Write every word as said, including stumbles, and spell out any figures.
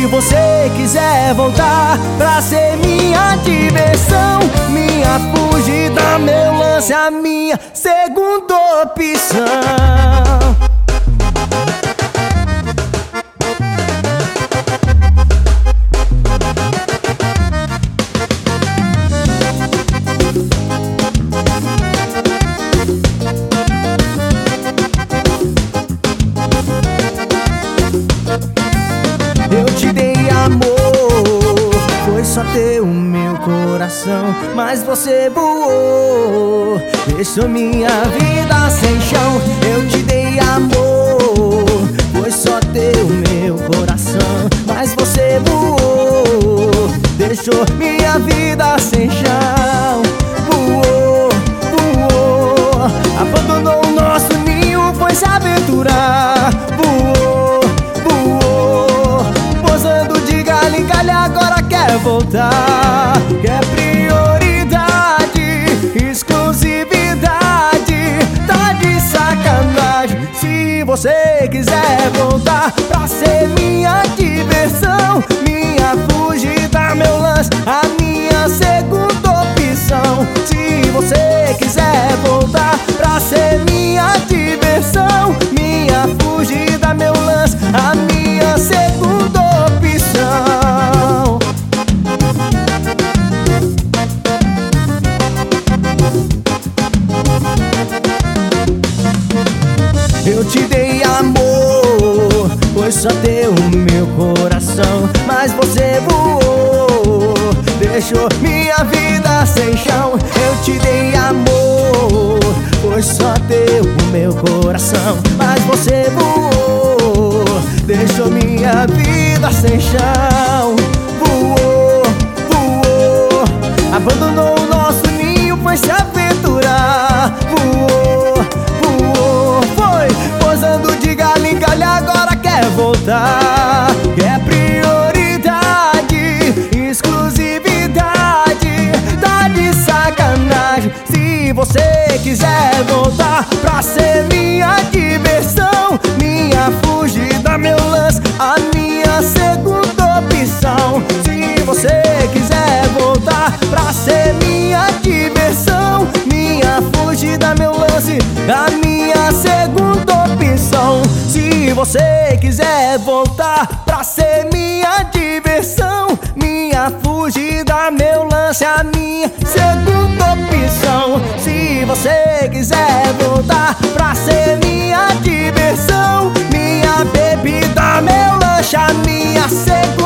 Se você quiser voltar pra ser minha diversão, minha fugida, meu lance, a minha segunda opção. Eu te dei amor, foi só ter o meu coração, mas você voou, deixou minha vida sem chão. Eu te dei amor, foi só ter o meu coração, mas você voou, deixou minha vida sem chão. Voou, voou, abandonou o nosso ninho, foi se aventurar. Voou, agora quer voltar. Quer prioridade, exclusividade, tá de sacanagem. Se você quiser voltar pra ser minha diversão, minha fugida, meu lance, a minha segunda opção. Se você quiser voltar pra ser minha diversão, minha fugida, meu lance, a minha segunda opção. Eu te dei amor, foi só ter o meu coração, mas você voou, deixou minha vida sem chão. Eu te dei amor, foi só ter o meu coração, mas você voou, deixou minha vida sem chão. Voou, voou, abandonou o nosso ninho, foi se aventurar. Voou, voou, foi posando de galho em galho, agora quer voltar. Quer prioridade, exclusividade, tá de sacanagem. Se você quiser voltar pra ser minha diversão, minha fugida, meu lance, a minha segunda opção. Se você quiser voltar pra ser minha diversão, minha fugida, meu lance, a minha segunda opção. Se você quiser voltar pra ser minha diversão, minha fugida, meu lance, a minha segunda opção. Se você quiser voltar pra ser minha diversão, minha bebida, meu lanche, a minha segunda